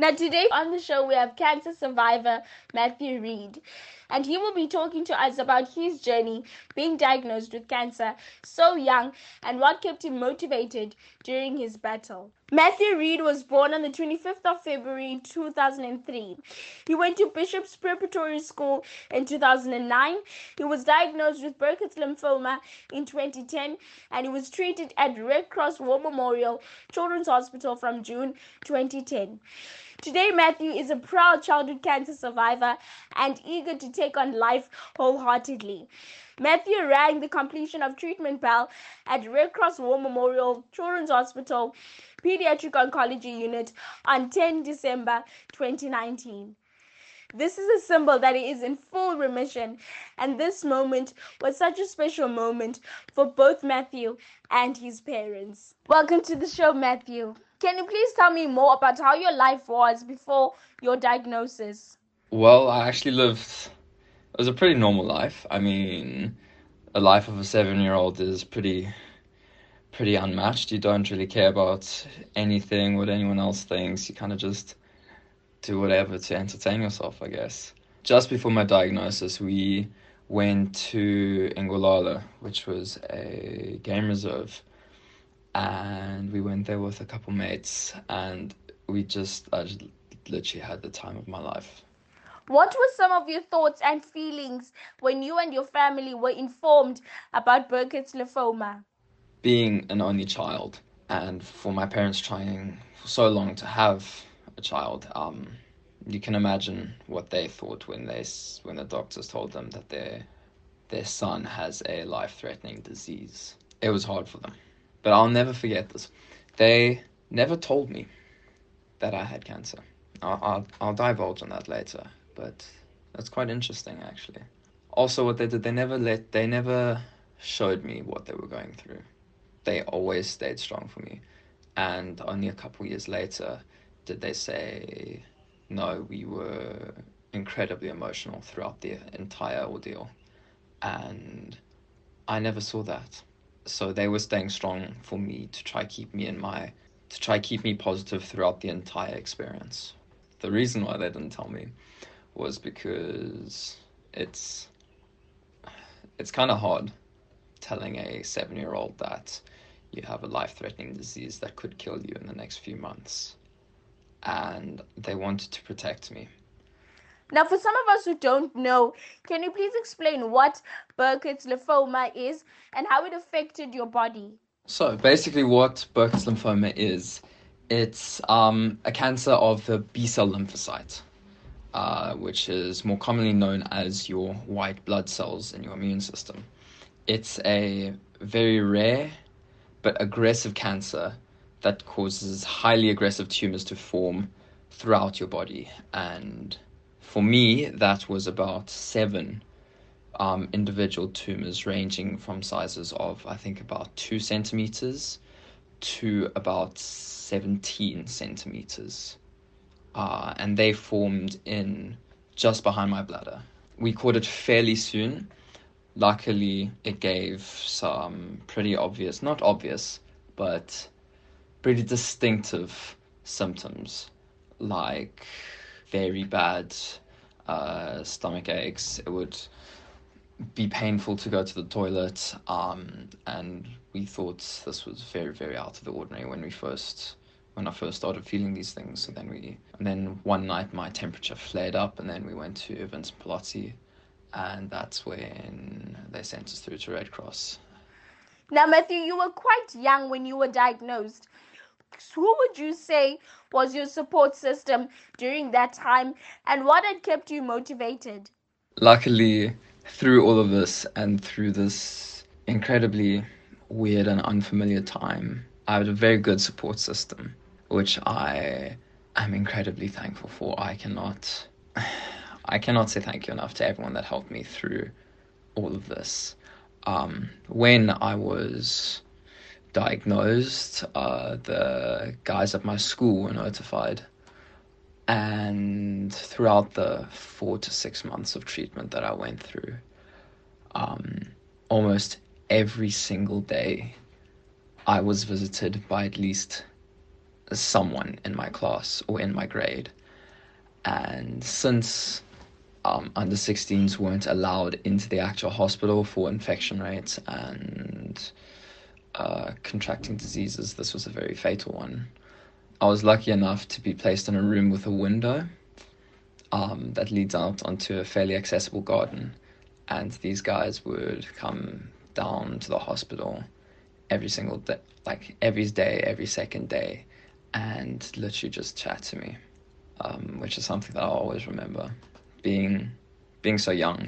Now, today on the show, we have cancer survivor Matthew Reed, and he will be talking to us about his journey being diagnosed with cancer so young and what kept him motivated during his battle. Matthew Reed was born on the 25th of February 2003. He went to Bishop's Preparatory School in 2009. He was diagnosed with Burkitt's lymphoma in 2010, and he was treated at Red Cross War Memorial Children's Hospital from June 2010. Today, Matthew is a proud childhood cancer survivor and eager to take on life wholeheartedly. Matthew rang the completion of treatment bell at Red Cross War Memorial Children's Hospital Pediatric Oncology Unit on 10 December 2019. This is a symbol that he is in full remission, and this moment was such a special moment for both Matthew and his parents. Welcome to the show, Matthew. Can you please tell me more about how your life was before your diagnosis? Well, I actually it was a pretty normal life. I mean, a life of a 7-year-old is pretty unmatched. You don't really care about anything, what anyone else thinks. You kind of just do whatever to entertain yourself, I guess. Just before my diagnosis, we went to Ingwalala, which was a game reserve, and we went there with a couple mates, and I just literally had the time of my life. What were some of your thoughts and feelings when you and your family were informed about Burkitt's lymphoma? Being an only child, and for my parents trying for so long to have a child, you can imagine what they thought when the doctors told them that their son has a life-threatening disease. It was hard for them, but I'll never forget this. They never told me that I had cancer. I'll divulge on that later, but that's quite interesting actually. Also, what they did, they never showed me what they were going through. They always stayed strong for me, and only a couple years later did they say, no, we were incredibly emotional throughout the entire ordeal, and I never saw that. So they were staying strong for me to try keep me positive throughout the entire experience. The reason why they didn't tell me was because it's kind of hard telling a 7-year-old that you have a life-threatening disease that could kill you in the next few months. And they wanted to protect me. Now, for some of us who don't know, can you please explain what Burkitt's lymphoma is and how it affected your body? So basically what Burkitt's lymphoma is, it's a cancer of the B-cell lymphocyte, which is more commonly known as your white blood cells in your immune system. It's a very rare but aggressive cancer that causes highly aggressive tumors to form throughout your body. And for me, that was about 7 individual tumors ranging from sizes of, I think, about 2 centimeters to about 17 centimeters. And they formed in just behind my bladder. We caught it fairly soon. Luckily, it gave some pretty obvious, not obvious, but pretty distinctive symptoms, like very bad stomach aches. It would be painful to go to the toilet, and we thought this was very, very out of the ordinary when I first started feeling these things. So then one night my temperature flared up, and then we went to Vincent Palazzi, and that's when they sent us through to Red Cross. Now, Matthew, you were quite young when you were diagnosed. Who would you say was your support system during that time, and what had kept you motivated? Luckily, through all of this and through this incredibly weird and unfamiliar time, I had a very good support system, which I am incredibly thankful for. I cannot say thank you enough to everyone that helped me through all of this. When I was diagnosed, the guys at my school were notified, and throughout the 4 to 6 months of treatment that I went through, almost every single day I was visited by at least someone in my class or in my grade. And since under 16s weren't allowed into the actual hospital for infection rates and contracting diseases, this was a very fatal one. I was lucky enough to be placed in a room with a window that leads out onto a fairly accessible garden, and these guys would come down to the hospital every single day, like every day, every second day, and literally just chat to me, which is something that I'll always remember. Being so young,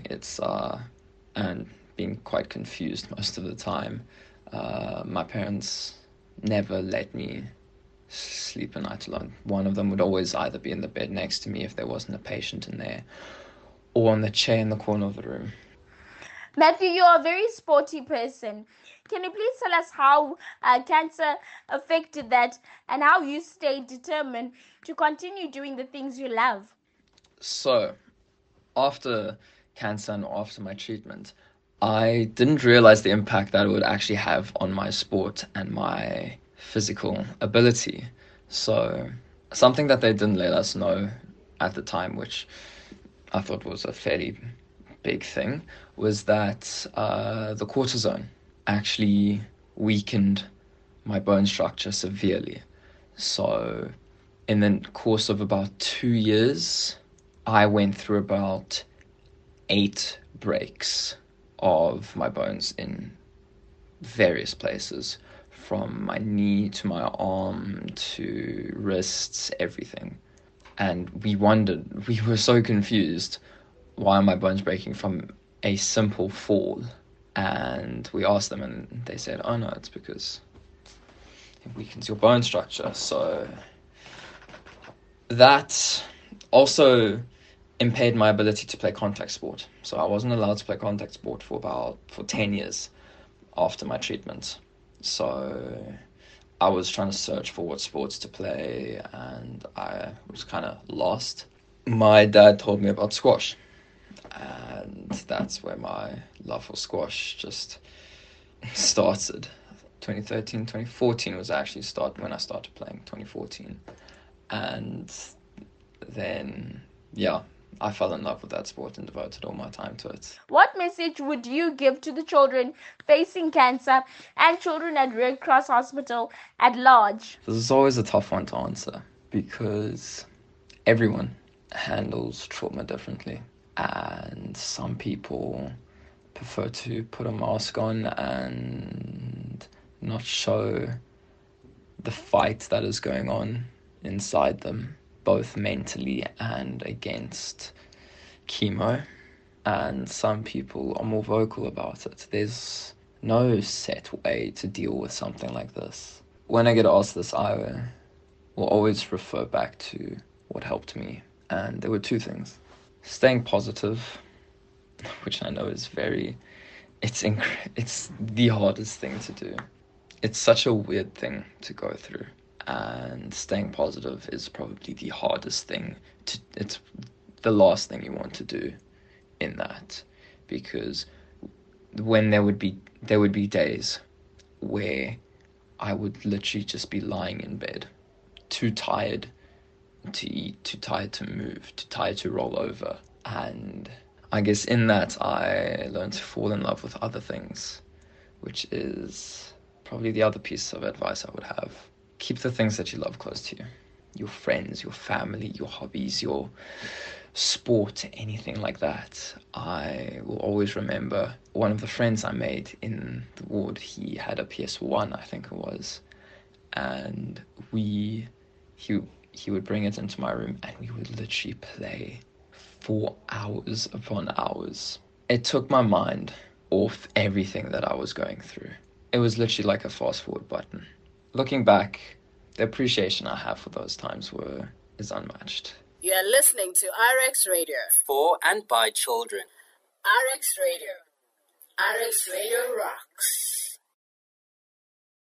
and being quite confused most of the time. My parents never let me sleep a night alone. One of them would always either be in the bed next to me if there wasn't a patient in there, or on the chair in the corner of the room. Matthew, you're a very sporty person. Can you please tell us how cancer affected that and how you stayed determined to continue doing the things you love? So, after cancer and after my treatment, I didn't realize the impact that it would actually have on my sport and my physical ability. So, something that they didn't let us know at the time, which I thought was a fairly big thing, was that the cortisone actually weakened my bone structure severely. So, in the course of about 2 years, I went through about 8 breaks of my bones in various places, from my knee to my arm to wrists, everything. And we were so confused, why are my bones breaking from a simple fall? And we asked them, and they said, oh no, it's because it weakens your bone structure. So that also impaired my ability to play contact sport. So I wasn't allowed to play contact sport for 10 years after my treatment. So I was trying to search for what sports to play, and I was kind of lost. My dad told me about squash, and that's where my love for squash just started. 2013, 2014 was actually when I started playing, 2014. And then, yeah, I fell in love with that sport and devoted all my time to it. What message would you give to the children facing cancer and children at Red Cross Hospital at large? This is always a tough one to answer because everyone handles trauma differently, and some people prefer to put a mask on and not show the fight that is going on inside them, both mentally and against chemo. And some people are more vocal about it. There's no set way to deal with something like this. When I get asked this, I will always refer back to what helped me. And there were 2 things. Staying positive, which I know is it's the hardest thing to do. It's such a weird thing to go through. And staying positive is probably the hardest thing. It's the last thing you want to do in that, because when there would be days where I would literally just be lying in bed, too tired to eat, too tired to move, too tired to roll over. And I guess in that I learned to fall in love with other things, which is probably the other piece of advice I would have. Keep the things that you love close to you. Your friends, your family, your hobbies, your sport, anything like that. I will always remember one of the friends I made in the ward. He had a PS1, I think it was, and he would bring it into my room, and we would literally play for hours upon hours. It took my mind off everything that I was going through. It was literally like a fast forward button. Looking back, the appreciation I have for those times is unmatched. You are listening to RX Radio. For and by children. RX Radio. RX Radio rocks.